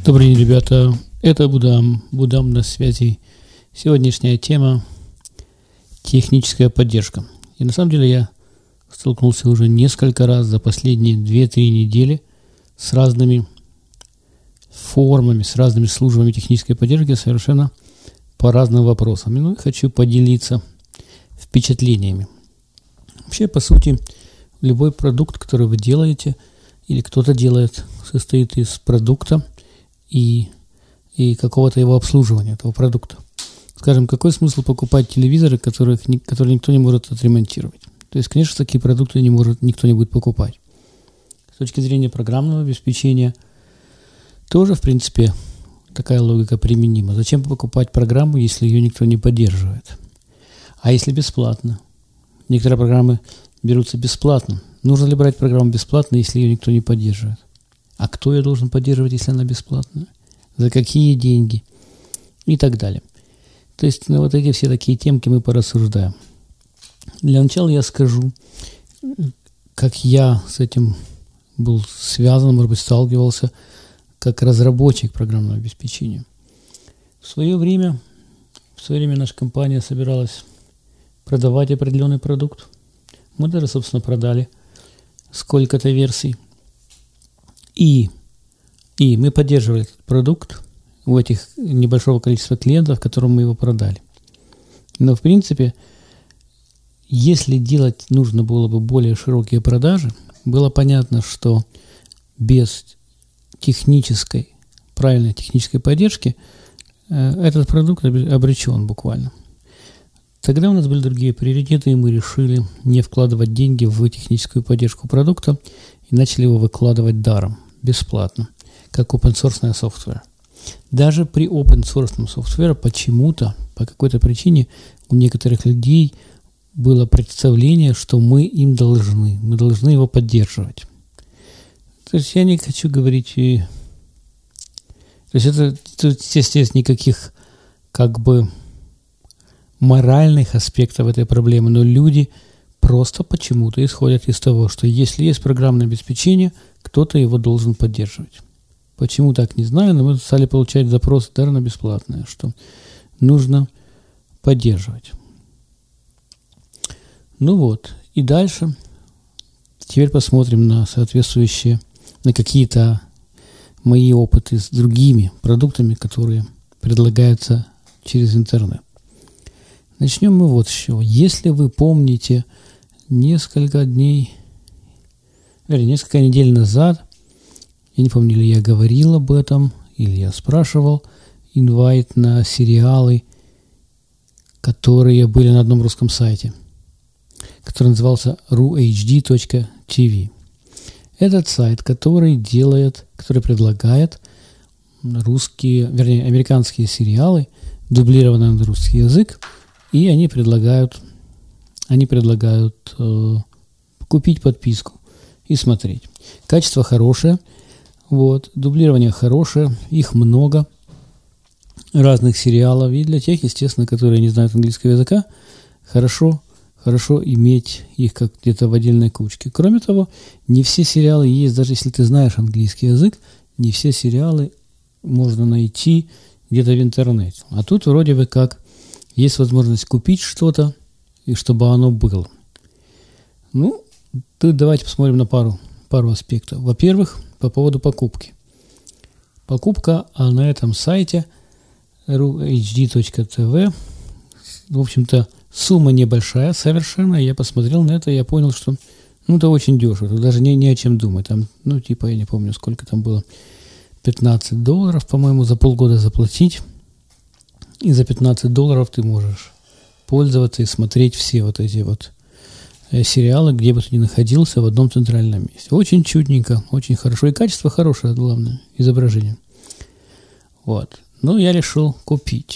Добрый день, ребята. Это Будам. Будам на связи. Сегодняшняя тема – техническая поддержка. И на самом деле я столкнулся уже несколько раз за последние 2-3 недели с разными формами, с разными службами технической поддержки совершенно по разным вопросам. И хочу поделиться впечатлениями. Вообще, по сути, любой продукт, который вы делаете или кто-то делает, состоит из продукта и какого-то его обслуживания, этого продукта. Скажем, какой смысл покупать телевизоры, которые никто не может отремонтировать? То есть, конечно, такие продукты никто не будет покупать. С точки зрения программного обеспечения тоже, в принципе, такая логика применима. Зачем покупать программу, если ее никто не поддерживает? А если бесплатно? Некоторые программы берутся бесплатно. Нужно ли брать программу бесплатно, если ее никто не поддерживает? А кто ее должен поддерживать, если она бесплатная? За какие деньги? И так далее. То есть на вот эти все такие темки мы порассуждаем. Для начала я скажу, как я с этим был связан, может быть, сталкивался, как разработчик программного обеспечения. В свое время наша компания собиралась продавать определенный продукт. Мы даже, собственно, продали сколько-то версий. И мы поддерживали этот продукт у этих небольшого количества клиентов, которым мы его продали. Но, в принципе, если делать нужно было бы более широкие продажи, было понятно, что без правильной технической поддержки этот продукт обречен буквально. Тогда у нас были другие приоритеты, и мы решили не вкладывать деньги в техническую поддержку продукта и начали его выкладывать даром, бесплатно, как open-source software. Даже при open-source software почему-то, по какой-то причине, у некоторых людей было представление, что мы им должны. Мы должны его поддерживать. То есть я не хочу говорить... То есть тут, естественно, никаких моральных аспектов этой проблемы, но люди просто почему-то исходят из того, что если есть программное обеспечение, кто-то его должен поддерживать. Почему так, не знаю, но мы стали получать запросы даже на бесплатное, что нужно поддерживать. Ну вот, и дальше теперь посмотрим на соответствующие, на какие-то мои опыты с другими продуктами, которые предлагаются через интернет. Начнем мы вот с чего. Если вы помните, несколько недель назад, я не помню, или я говорил об этом, или я спрашивал, инвайт на сериалы, которые были на одном русском сайте, который назывался ruhd.tv. Этот сайт, который предлагает американские сериалы, дублированные на русский язык, и они предлагают купить подписку и смотреть. Качество хорошее, дублирование хорошее, их много, разных сериалов. И для тех, естественно, которые не знают английского языка, хорошо иметь их как где-то в отдельной кучке. Кроме того, не все сериалы есть, даже если ты знаешь английский язык, не все сериалы можно найти где-то в интернете. А тут вроде бы как есть возможность купить что-то, и чтобы оно было. Тут давайте посмотрим на пару аспектов. Во-первых, по поводу покупки. Покупка на этом сайте ruhd.tv, в общем-то, сумма небольшая совершенно. Я посмотрел на это, и я понял, что это очень дешево. Тут даже не о чем думать. Там, я не помню, сколько там было. $15, по-моему, за полгода заплатить. И за $15 ты можешь пользоваться и смотреть все вот эти сериалы, где бы ты ни находился, в одном центральном месте. Очень чудненько, очень хорошо. И качество хорошее, главное, изображение. Я решил купить.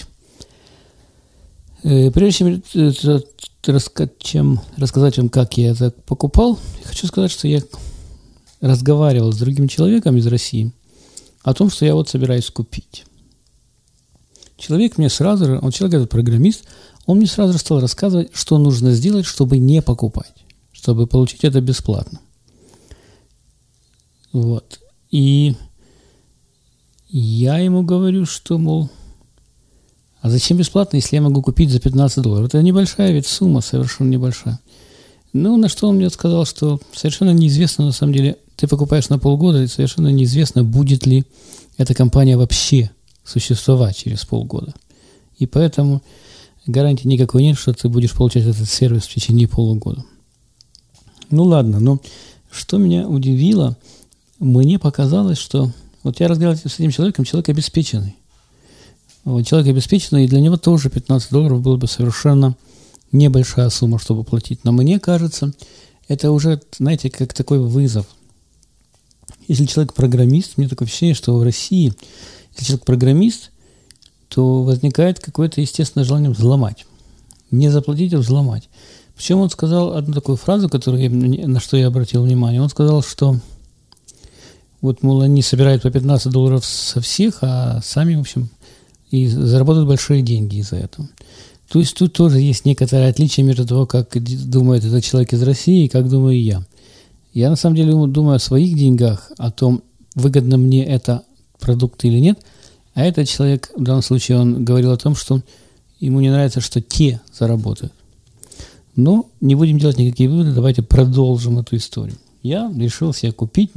Прежде чем рассказать вам, как я это покупал, хочу сказать, что я разговаривал с другим человеком из России о том, что я собираюсь купить. Человек этот программист, он мне сразу же стал рассказывать, что нужно сделать, чтобы не покупать, чтобы получить это бесплатно. И Я ему говорю, что, мол, а зачем бесплатно, если я могу купить за $15? Это небольшая ведь сумма, совершенно небольшая. Ну, на что он мне сказал, что совершенно неизвестно, на самом деле, ты покупаешь на полгода, и совершенно неизвестно, будет ли эта компания вообще существовать через полгода. И поэтому гарантии никакой нет, что ты будешь получать этот сервис в течение полугода. Ну, ладно, но что меня удивило, мне показалось, что вот я разговаривал с этим человеком, человек обеспеченный. Вот, человек обеспеченный, и для него тоже $15 было бы совершенно небольшая сумма, чтобы платить. Но мне кажется, это уже, знаете, как такой вызов. Если человек программист, мне такое ощущение, что в России, если человек программист, то возникает какое-то естественное желание взломать. Не заплатить, а взломать. Причем он сказал одну такую фразу, на что я обратил внимание. Он сказал, что вот, мол, они собирают по $15 со всех, а сами, в общем, и заработают большие деньги из-за этого. То есть тут тоже есть некоторое отличие между того, как думает этот человек из России и как думаю я. Я на самом деле думаю о своих деньгах, о том, выгодно мне это продукт или нет, а этот человек, в данном случае, он говорил о том, что ему не нравится, что те заработают. Но не будем делать никакие выводы, давайте продолжим эту историю. Я решил себе купить,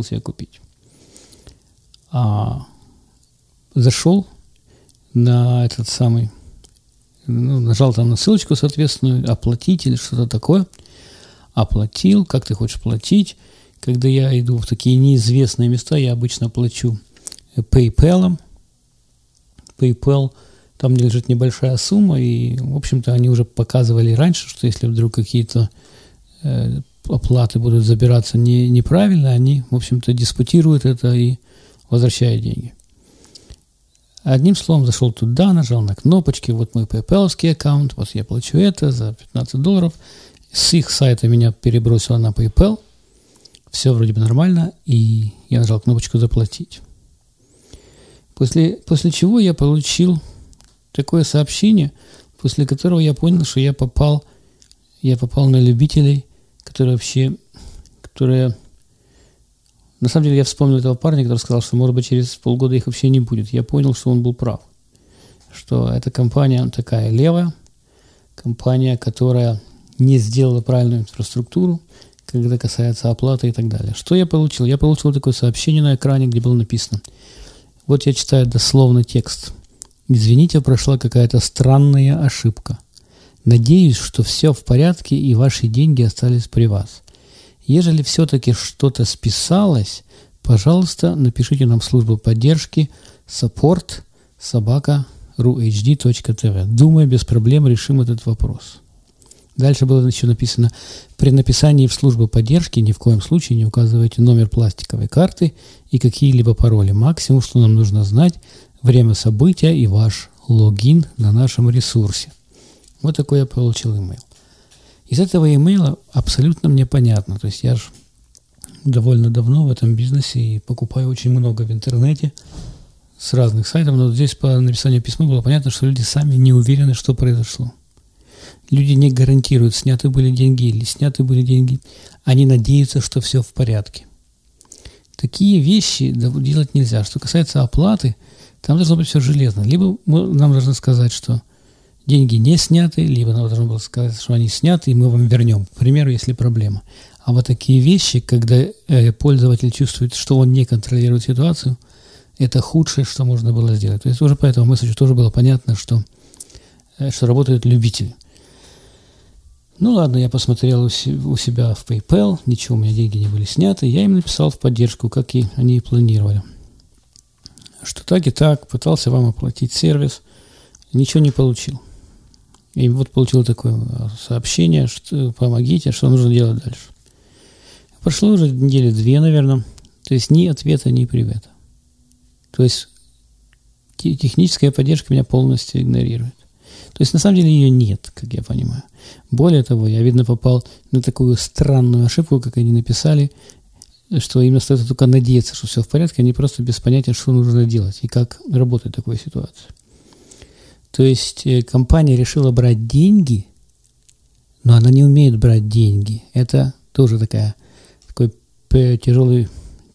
зашел на этот самый, нажал там на ссылочку соответственную, оплатить или что-то такое. Оплатил, как ты хочешь платить. Когда я иду в такие неизвестные места, я обычно плачу PayPal. PayPal, там лежит небольшая сумма, и, в общем-то, они уже показывали раньше, что если вдруг какие-то оплаты будут забираться неправильно, они, в общем-то, диспутируют это и возвращают деньги. Одним словом, зашел туда, нажал на кнопочки, вот мой PayPal-ский аккаунт, вот я плачу это за $15. С их сайта меня перебросило на PayPal, все вроде бы нормально, и я нажал кнопочку «Заплатить». После чего я получил такое сообщение, после которого я понял, что я попал на любителей, которые на самом деле, я вспомнил этого парня, который сказал, что, может быть, через полгода их вообще не будет. Я понял, что он был прав. Что эта компания такая левая, компания, которая не сделала правильную инфраструктуру, когда касается оплаты и так далее. Что я получил? Я получил такое сообщение на экране, где было написано. Вот я читаю дословный текст. Извините, прошла какая-то странная ошибка. Надеюсь, что все в порядке и ваши деньги остались при вас. Ежели все-таки что-то списалось, пожалуйста, напишите нам в службу поддержки support@ruhd.tv. Думаю, без проблем решим этот вопрос. Дальше было еще написано: при написании в службу поддержки ни в коем случае не указывайте номер пластиковой карты и какие-либо пароли. Максимум, что нам нужно знать, время события и ваш логин на нашем ресурсе. Вот такой я получил имейл. Из этого имейла абсолютно мне понятно. То есть я же довольно давно в этом бизнесе и покупаю очень много в интернете с разных сайтов, но здесь по написанию письма было понятно, что люди сами не уверены, что произошло. Люди не гарантируют, сняты были деньги или сняты были деньги. Они надеются, что все в порядке. Такие вещи делать нельзя. Что касается оплаты, там должно быть все железно. Либо нам должны сказать, что деньги не сняты, либо нам должно было сказать, что они сняты, и мы вам вернем. К примеру, если проблема. А вот такие вещи, когда пользователь чувствует, что он не контролирует ситуацию, это худшее, что можно было сделать. То есть уже по этому месседжу тоже было понятно, что работают любители. Ну ладно, я посмотрел у себя в PayPal, ничего, у меня деньги не были сняты, я им написал в поддержку, как и они и планировали. Что так и так, пытался вам оплатить сервис, ничего не получил. И вот получил такое сообщение, что помогите, что нужно делать дальше. Прошло уже недели 2, наверное, то есть ни ответа, ни привета. То есть техническая поддержка меня полностью игнорирует. То есть на самом деле ее нет, как я понимаю. Более того, я, видно, попал на такую странную ошибку, как они написали, что им остается только надеяться, что все в порядке, они просто без понятия, что нужно делать и как работать в такой ситуации. То есть компания решила брать деньги, но она не умеет брать деньги. Это тоже такой тяжелый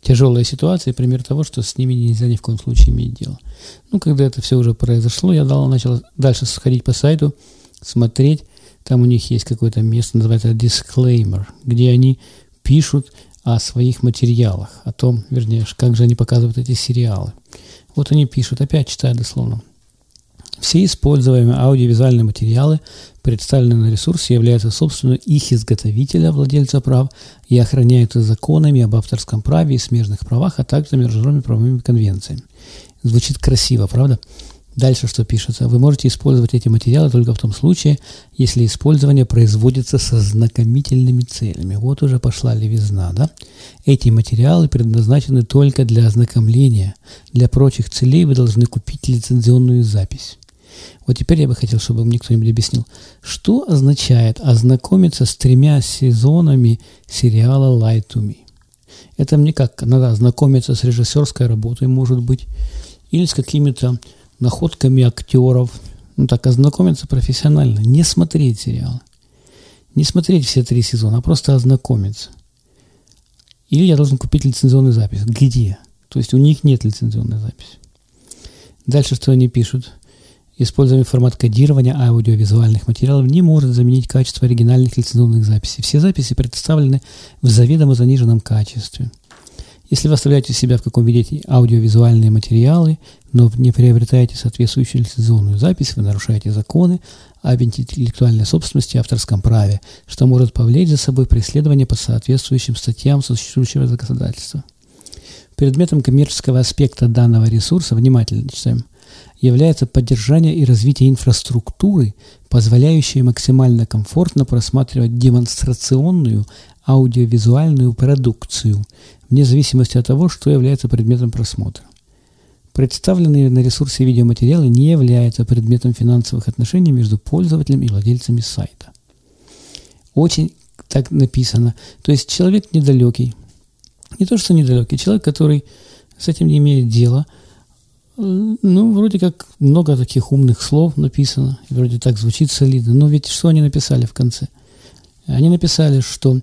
тяжелая ситуация, пример того, что с ними нельзя ни в коем случае иметь дело. Ну, когда это все уже произошло, я начал дальше сходить по сайту, смотреть. Там у них есть какое-то место, называется disclaimer, где они пишут о своих материалах, о том, вернее, как же они показывают эти сериалы. Вот они пишут, опять читаю дословно. Все используемые аудиовизуальные материалы, представленные на ресурсе, являются собственностью их изготовителя, владельца прав, и охраняются законами об авторском праве и смежных правах, а также международными правовыми конвенциями. Звучит красиво, правда? Дальше что пишется? Вы можете использовать эти материалы только в том случае, если использование производится со ознакомительными целями. Вот уже пошла левизна, да? Эти материалы предназначены только для ознакомления. Для прочих целей вы должны купить лицензионную запись. Вот теперь я бы хотел, чтобы мне кто-нибудь объяснил, что означает ознакомиться с 3 сезонами сериала Lie to Me. Это мне как? Надо ознакомиться с режиссерской работой, может быть, или с какими-то находками актеров. Ну так, ознакомиться профессионально. Не смотреть сериалы. Не смотреть все 3 сезона, а просто ознакомиться. Или я должен купить лицензионную запись. Где? То есть у них нет лицензионной записи. Дальше что они пишут? Используемый формат кодирования аудиовизуальных материалов не может заменить качество оригинальных лицензионных записей. Все записи представлены в заведомо заниженном качестве. Если вы оставляете себя в каком виде аудиовизуальные материалы, но не приобретаете соответствующую лицензионную запись, вы нарушаете законы об интеллектуальной собственности и авторском праве, что может повлечь за собой преследование по соответствующим статьям существующего законодательства. Предметом коммерческого аспекта данного ресурса, внимательно читаем, является поддержание и развитие инфраструктуры, позволяющей максимально комфортно просматривать демонстрационную аудиовизуальную продукцию, вне зависимости от того, что является предметом просмотра. Представленные на ресурсе видеоматериалы не являются предметом финансовых отношений между пользователем и владельцами сайта. Очень так написано. То есть человек недалекий, не то что недалекий, человек, который с этим не имеет дела, ну, вроде как много таких умных слов написано, вроде так звучит солидно, но ведь что они написали в конце? Они написали, что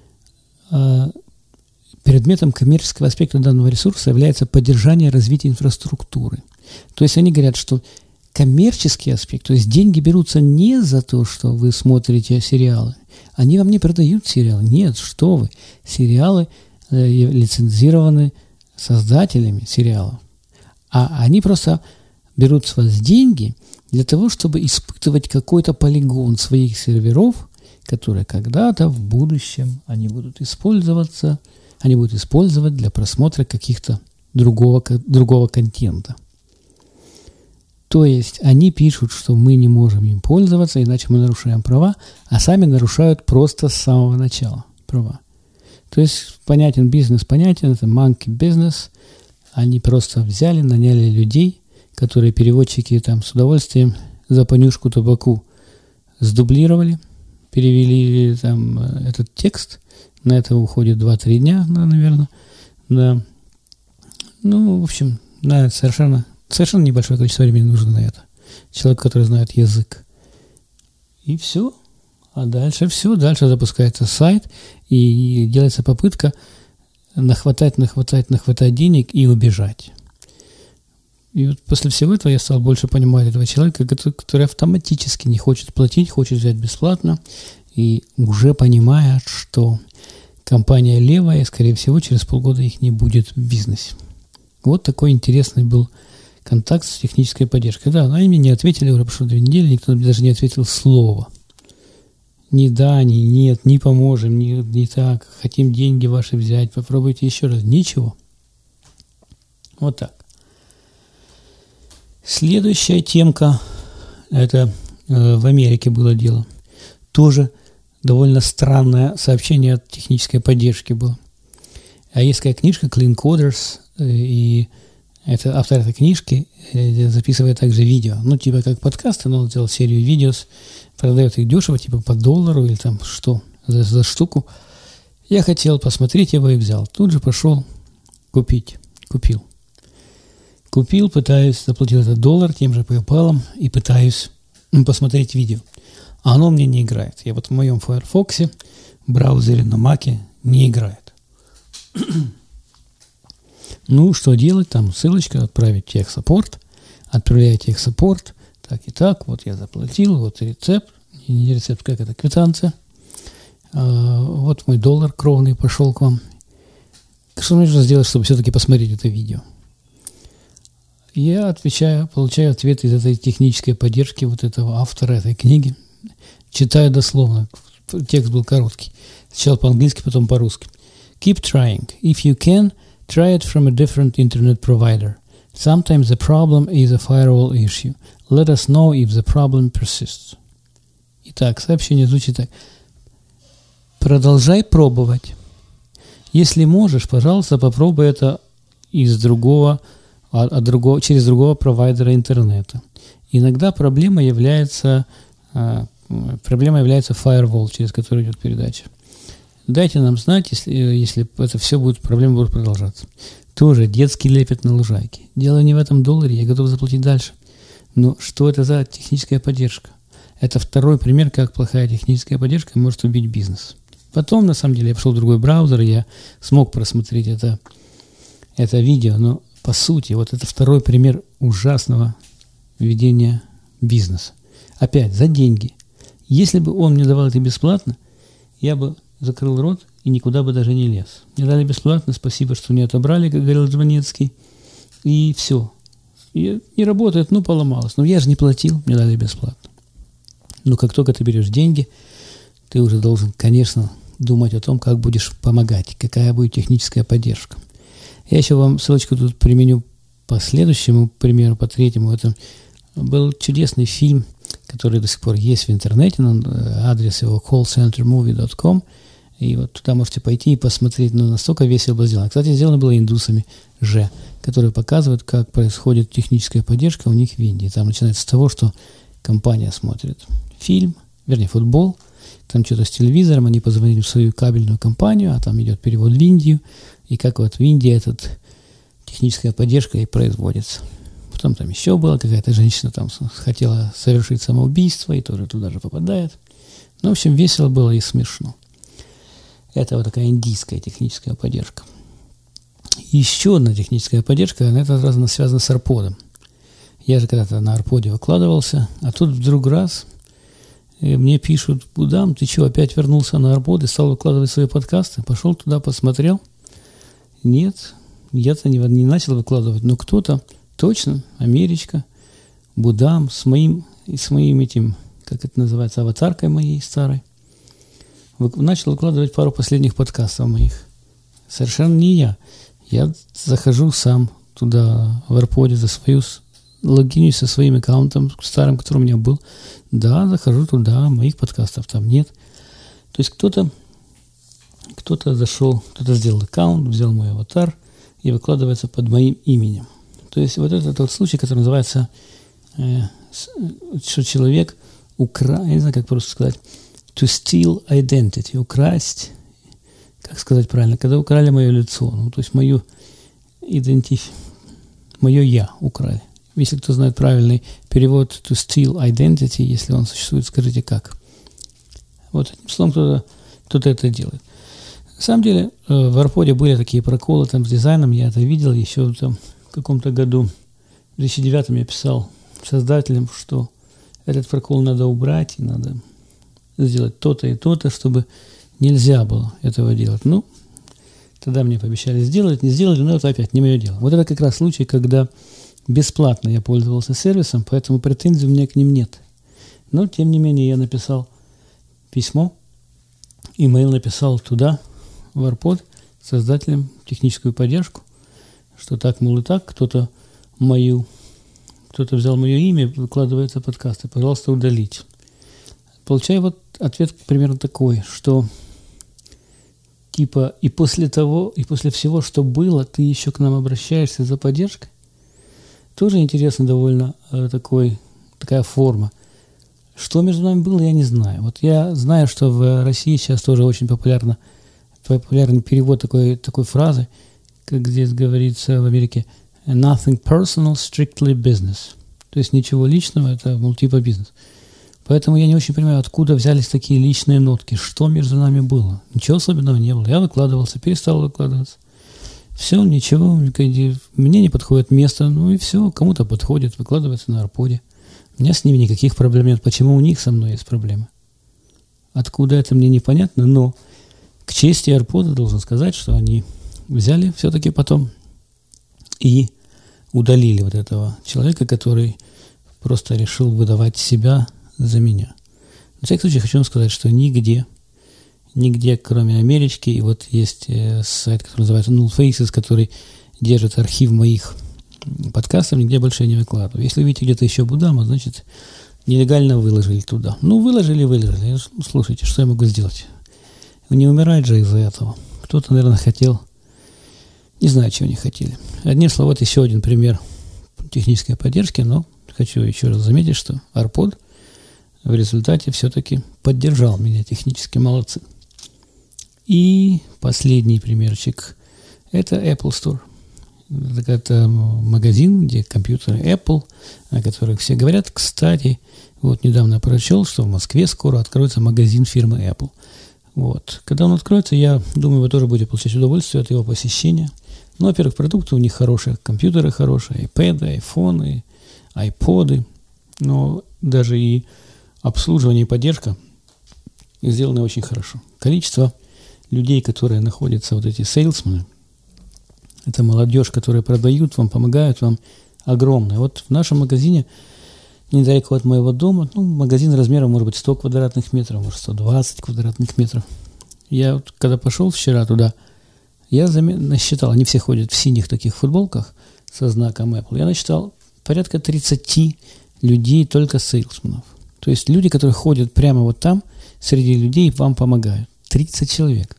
предметом коммерческого аспекта данного ресурса является поддержание и развитие инфраструктуры. То есть они говорят, что коммерческий аспект, то есть деньги берутся не за то, что вы смотрите сериалы, они вам не продают сериалы, нет, что вы, сериалы лицензированы создателями сериалов, а они просто берут с вас деньги для того, чтобы испытывать какой-то полигон своих серверов, которые когда-то в будущем они будут использовать для просмотра каких-то другого контента. То есть они пишут, что мы не можем им пользоваться, иначе мы нарушаем права, а сами нарушают просто с самого начала права. То есть понятен бизнес, понятен, это monkey business. Они просто взяли, наняли людей, которые переводчики там с удовольствием за понюшку табаку сдублировали, перевели там этот текст. На это уходит 2-3 дня, наверное. Да. Ну, в общем, на совершенно небольшое количество времени нужно на это. Человек, который знает язык. И все. А дальше все. Дальше запускается сайт, и делается попытка нахватать денег и убежать. И вот после всего этого я стал больше понимать этого человека, который автоматически не хочет платить, хочет взять бесплатно, и уже понимает, что компания левая, и, скорее всего, через полгода их не будет в бизнесе. Вот такой интересный был контакт с технической поддержкой. Да, они мне не ответили уже прошло 2 недели, никто даже не ответил слова. Ни да, ни нет, не поможем, не так, хотим деньги ваши взять, попробуйте еще раз. Ничего. Вот так. Следующая темка, это в Америке было дело. Тоже довольно странное сообщение от технической поддержки было. А есть такая книжка Clean Coders, и это автор этой книжки записывает также видео. Ну, типа как подкасты, но он сделал серию видео, продает их дешево, типа по $1 или там что, за штуку. Я хотел посмотреть его и взял. Тут же пошел купил, пытаюсь, заплатил этот $1 тем же PayPal и пытаюсь посмотреть видео. А оно мне не играет. Я вот в моем Firefox, браузере на Mac не играет. Ну, что делать? Там ссылочка, отправить техсаппорт. Отправляю техсаппорт. Так и так, вот я заплатил, вот рецепт. Не рецепт, как это, квитанция. Вот мой доллар кровный пошел к вам. Что нужно сделать, чтобы все-таки посмотреть это видео? Я отвечаю, получаю ответ из этой технической поддержки вот этого автора этой книги. Читаю дословно. Текст был короткий. Сначала по-английски, потом по-русски. Keep trying. If you can, try it from a different internet provider. Sometimes the problem is a firewall issue. Let us know if the problem persists. Итак, сообщение звучит так. Продолжай пробовать. Если можешь, пожалуйста, попробуй это из другого, через другого провайдера интернета. Иногда проблема является firewall, через который идет передача. Дайте нам знать, если это все будет, проблемы будут продолжаться. Тоже детский лепет на лужайке. Дело не в этом долларе, я готов заплатить дальше. Но что это за техническая поддержка? Это второй пример, как плохая техническая поддержка может убить бизнес. Потом, на самом деле, я пошел в другой браузер, я смог просмотреть это видео, но по сути, вот это второй пример ужасного ведения бизнеса. Опять, за деньги. Если бы он мне давал это бесплатно, я бы закрыл рот и никуда бы даже не лез. Мне дали бесплатно, спасибо, что не отобрали, как говорил Жванецкий, и все. И не работает, поломалось. Но я же не платил, мне дали бесплатно. Но как только ты берешь деньги, ты уже должен, конечно, думать о том, как будешь помогать, какая будет техническая поддержка. Я еще вам ссылочку тут применю по следующему примеру, по третьему. Это был чудесный фильм, который до сих пор есть в интернете, адрес его callcentermovie.com, и вот туда можете пойти и посмотреть, настолько весело было сделано. Кстати, сделано было индусами же, которые показывают, как происходит техническая поддержка у них в Индии. Там начинается с того, что компания смотрит футбол, там что-то с телевизором, они позвонили в свою кабельную компанию, а там идет перевод в Индию, и как вот в Индии эта техническая поддержка и производится. Потом там еще было, какая-то женщина там хотела совершить самоубийство, и тоже туда же попадает. В общем, весело было и смешно. Это вот такая индийская техническая поддержка. Еще одна техническая поддержка, на этот раз она связана с Арподом. Я же когда-то на Арподе выкладывался, а тут вдруг раз мне пишут: Будам, ты что, опять вернулся на Арпод и стал выкладывать свои подкасты? Пошел туда, посмотрел. Нет, я-то не начал выкладывать, но кто-то, точно, Америчка, Будам, с моим этим, как это называется, аватаркой моей старой, начал выкладывать пару последних подкастов моих. Совершенно не я. Я захожу сам туда, в Арподе, логинюсь со своим аккаунтом старым, который у меня был. Да, захожу туда, моих подкастов там нет. То есть кто-то зашел, кто-то сделал аккаунт, взял мой аватар и выкладывается под моим именем. То есть вот это тот случай, который называется, что человек украл, я не знаю, как просто сказать, to steal identity, украсть, как сказать правильно, когда украли мое лицо, то есть мое я украли. Если кто знает правильный перевод to steal identity, если он существует, скажите как. Вот этим словом кто-то это делает. На самом деле в Арподе были такие проколы там с дизайном, я это видел еще там в каком-то году, в 2009 я писал создателям, что этот прокол надо убрать и надо сделать то-то и то-то, чтобы нельзя было этого делать. Тогда мне пообещали сделать, не сделали, но это опять не мое дело. Вот это как раз случай, когда бесплатно я пользовался сервисом, поэтому претензий у меня к ним нет. Но, тем не менее, я написал письмо, имейл написал туда, в Арпод, создателям техническую поддержку, что так, мол, и так, кто-то взял мое имя, выкладывается подкасты, пожалуйста, удалите. Получаю вот ответ примерно такой, что типа и после всего, что было, ты еще к нам обращаешься за поддержкой. Тоже интересно довольно такая форма. Что между нами было, я не знаю. Вот я знаю, что в России сейчас тоже очень популярный перевод такой фразы, как здесь говорится в Америке, nothing personal, strictly business. То есть ничего личного, это, типа бизнес. Поэтому я не очень понимаю, откуда взялись такие личные нотки, что между нами было. Ничего особенного не было. Я выкладывался, перестал выкладываться. Все, ничего, мне не подходит место, ну и все, кому-то подходит, выкладывается на AirPod. У меня с ними никаких проблем нет. Почему у них со мной есть проблемы? Откуда это мне непонятно, но к чести AirPod должен сказать, что они взяли все-таки потом и удалили вот этого человека, который просто решил выдавать себя за меня. На всякий случай хочу вам сказать, что нигде, кроме Америки, и вот есть сайт, который называется Null Faces, который держит архив моих подкастов, нигде больше я не выкладываю. Если видите где-то еще Будама, значит, нелегально выложили туда. Ну, выложили. Слушайте, что я могу сделать? Не умирать же из-за этого. Кто-то, наверное, хотел. Не знаю, чего они хотели. Одним словом, вот еще один пример технической поддержки, но хочу еще раз заметить, что AirPod в результате все-таки поддержал меня технически. Молодцы. И последний примерчик. Это Apple Store. Это магазин, где компьютеры Apple, о которых все говорят. Кстати, вот недавно я прочел, что в Москве скоро откроется магазин фирмы Apple. Вот. Когда он откроется, я думаю, вы тоже будете получать удовольствие от его посещения. Ну, во-первых, продукты у них хорошие, компьютеры хорошие, iPad, айфоны, айподы, но даже и обслуживание и поддержка сделаны очень хорошо. Количество людей, которые находятся, вот эти сейлсмены, это молодежь, которые продают вам, помогают вам, огромное. Вот в нашем магазине, недалеко от моего дома, магазин размером может быть 100 квадратных метров, может 120 квадратных метров. Я вот, когда пошел вчера туда, я насчитал, они все ходят в синих таких футболках со знаком Apple, я насчитал порядка 30 людей, только сейлсменов. То есть люди, которые ходят прямо вот там, среди людей вам помогают. 30 человек.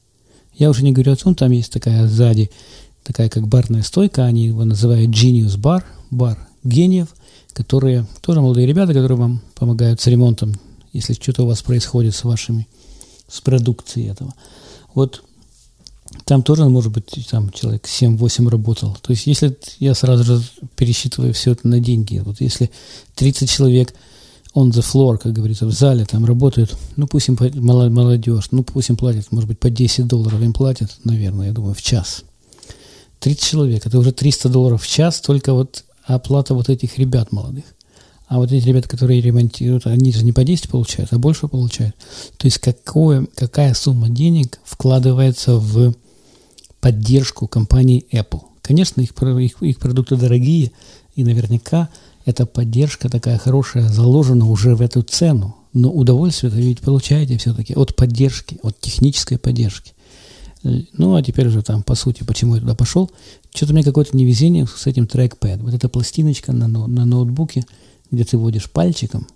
Я уже не говорю о том, там есть такая сзади, такая как барная стойка, они его называют Genius Bar, бар гениев, которые тоже молодые ребята, которые вам помогают с ремонтом, если что-то у вас происходит с продукцией этого. Вот там тоже, может быть, там человек 7-8 работал. То есть, если я сразу же пересчитываю все это на деньги, вот если 30 человек on the floor, как говорится, в зале там работают, ну пусть им молодежь, ну пусть им платят, может быть, по $10 им платят, наверное, я думаю, в час. 30 человек, это уже $300 в час, только вот оплата вот этих ребят молодых. А вот эти ребята, которые ремонтируют, они же не по 10 получают, а больше получают. То есть какая сумма денег вкладывается в поддержку компании Apple. Конечно, их продукты дорогие, и наверняка эта поддержка такая хорошая заложена уже в эту цену. Но удовольствие вы ведь получаете все-таки от поддержки, от технической поддержки. Ну, а теперь уже там, по сути, почему я туда пошел. Что-то у меня какое-то невезение с этим трекпэд. Вот эта пластиночка на ноутбуке, где ты вводишь пальчиком,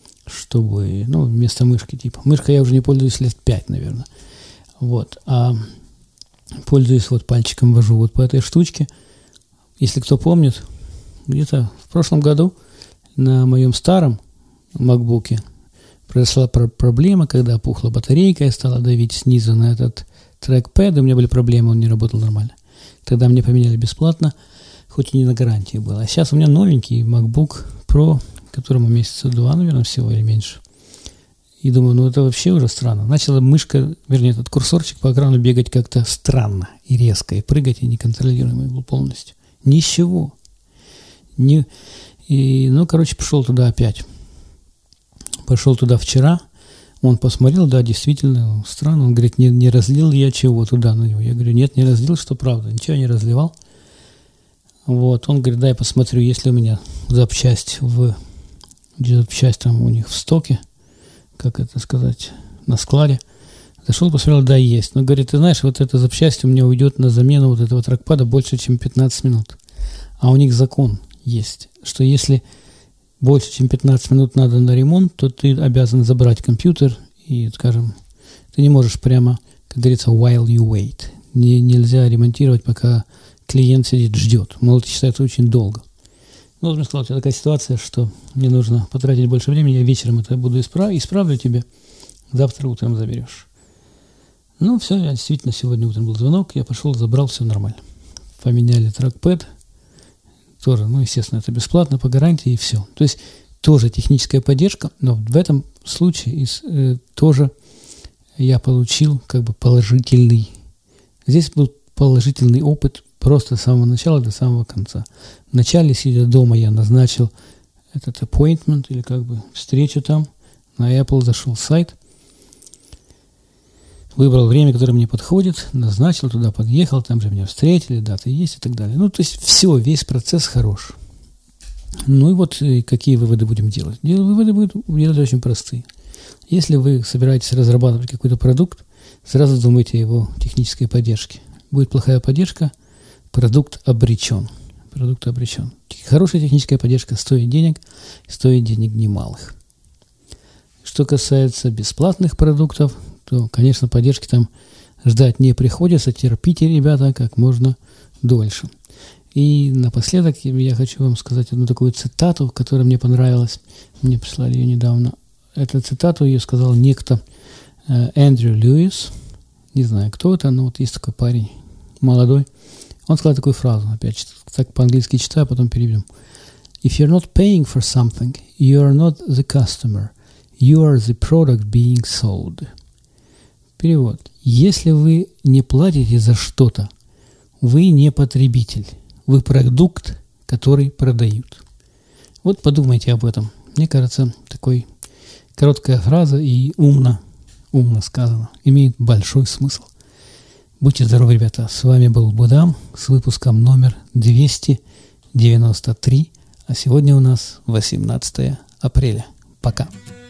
чтобы, вместо мышки, типа. Мышкой я уже не пользуюсь лет 5, наверное. Вот. А пользуюсь вот пальчиком, ввожу вот по этой штучке. Если кто помнит, где-то в прошлом году на моем старом MacBook'е произошла проблема, когда опухла батарейка, я стала давить снизу на этот трекпэд, у меня были проблемы, он не работал нормально. Тогда мне поменяли бесплатно, хоть и не на гарантии было. А сейчас у меня новенький MacBook Pro, которому месяца 2, наверное, всего или меньше. И думаю, это вообще уже странно. Начала мышка, вернее, этот курсорчик по экрану бегать как-то странно и резко, и прыгать, и неконтролируемый был полностью. Ничего. Пошел туда опять. Пошел туда вчера. Он посмотрел, да, действительно, странно. Он говорит, не разлил я чего туда на него. Я говорю, нет, не разлил, что правда. Ничего не разливал. Вот, он говорит, дай посмотрю, есть ли у меня запчасть там у них в стоке, как это сказать, на складе. Зашел, посмотрел, да, есть. Но говорит, ты знаешь, вот эта запчасть у меня уйдет на замену вот этого трекпада больше, чем 15 минут. А у них закон есть, что если больше, чем 15 минут надо на ремонт, то ты обязан забрать компьютер и, скажем, ты не можешь прямо, как говорится, while you wait. Нельзя ремонтировать, пока клиент сидит, ждет. Это считается очень долго. Должен сказать, такая ситуация, что мне нужно потратить больше времени, я вечером это буду исправлю тебе, завтра утром заберешь. Все, я действительно, сегодня утром был звонок, я пошел, забрал, все нормально. Поменяли трекпэд, тоже, естественно, это бесплатно, по гарантии и все. То есть, тоже техническая поддержка, но в этом случае тоже я получил положительный. Здесь был положительный опыт просто с самого начала до самого конца. Вначале, сидя дома, я назначил этот appointment, или как бы встречу там. На Apple зашел в сайт, выбрал время, которое мне подходит, назначил, туда подъехал, там же меня встретили, даты есть и так далее. Ну, то есть все, весь процесс хорош. Ну и вот какие выводы будем делать? Выводы будем делать очень простые. Если вы собираетесь разрабатывать какой-то продукт, сразу думайте о его технической поддержке. Будет плохая поддержка, продукт обречен. Продукт обречен. Хорошая техническая поддержка стоит денег немалых. Что касается бесплатных продуктов, то, конечно, поддержки там ждать не приходится. Терпите, ребята, как можно дольше. И напоследок я хочу вам сказать одну такую цитату, которая мне понравилась. Мне прислали ее недавно. Эту цитату ее сказал некто Эндрю Льюис. Не знаю, кто это, но вот есть такой парень молодой. Он сказал такую фразу, опять так по-английски читаю, потом переведем. If you're not paying for something, you are not the customer. You are the product being sold. Перевод. Если вы не платите за что-то, вы не потребитель. Вы продукт, который продают. Вот подумайте об этом. Мне кажется, такой короткая фраза и умно сказано. Имеет большой смысл. Будьте здоровы, ребята. С вами был Будам с выпуском номер 293. А сегодня у нас 18 апреля. Пока.